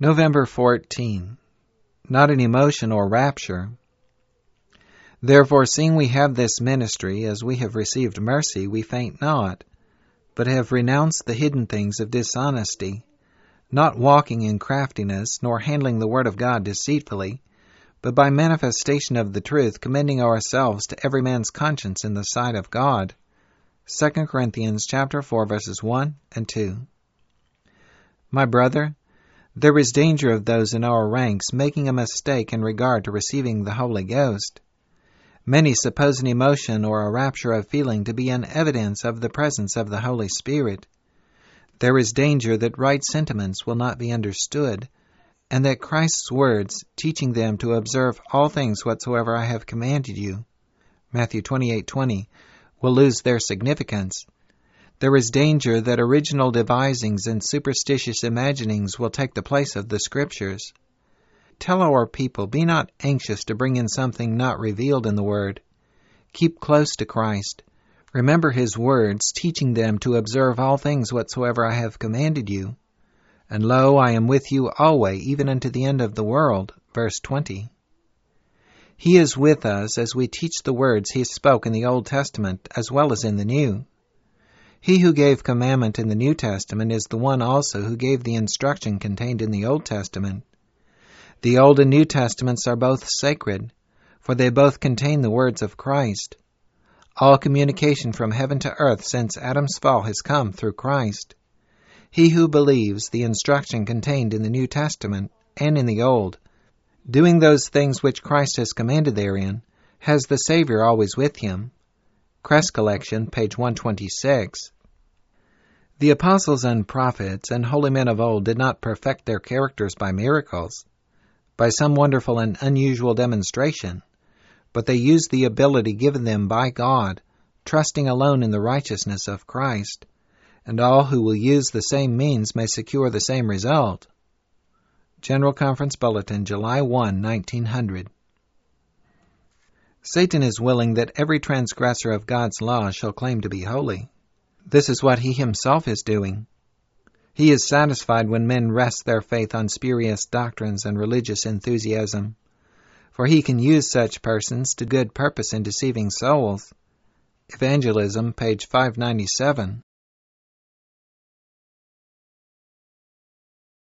November 14. Not an emotion or rapture. Therefore, seeing we have this ministry, as we have received mercy, we faint not, but have renounced the hidden things of dishonesty, not walking in craftiness, nor handling the word of God deceitfully, but by manifestation of the truth, commending ourselves to every man's conscience in the sight of God. 2 Corinthians chapter 4, verses 1 and 2. My brother, there is danger of those in our ranks making a mistake in regard to receiving the Holy Ghost. Many suppose an emotion or a rapture of feeling to be an evidence of the presence of the Holy Spirit. There is danger that right sentiments will not be understood, and that Christ's words, teaching them to observe all things whatsoever I have commanded you, Matthew 28:20, will lose their significance. There is danger that original devisings and superstitious imaginings will take the place of the Scriptures. Tell our people, be not anxious to bring in something not revealed in the Word. Keep close to Christ. Remember His words, teaching them to observe all things whatsoever I have commanded you. And lo, I am with you always, even unto the end of the world. Verse 20. He is with us as we teach the words He spoke in the Old Testament as well as in the New. He who gave commandment in the New Testament is the one also who gave the instruction contained in the Old Testament. The Old and New Testaments are both sacred, for they both contain the words of Christ. All communication from heaven to earth since Adam's fall has come through Christ. He who believes the instruction contained in the New Testament and in the Old, doing those things which Christ has commanded therein, has the Savior always with him. Crest Collection, page 126. The apostles and prophets and holy men of old did not perfect their characters by miracles, by some wonderful and unusual demonstration, but they used the ability given them by God, trusting alone in the righteousness of Christ, and all who will use the same means may secure the same result. General Conference Bulletin, July 1, 1900. Satan is willing that every transgressor of God's law shall claim to be holy. This is what he himself is doing. He is satisfied when men rest their faith on spurious doctrines and religious enthusiasm, for he can use such persons to good purpose in deceiving souls. Evangelism, page 597.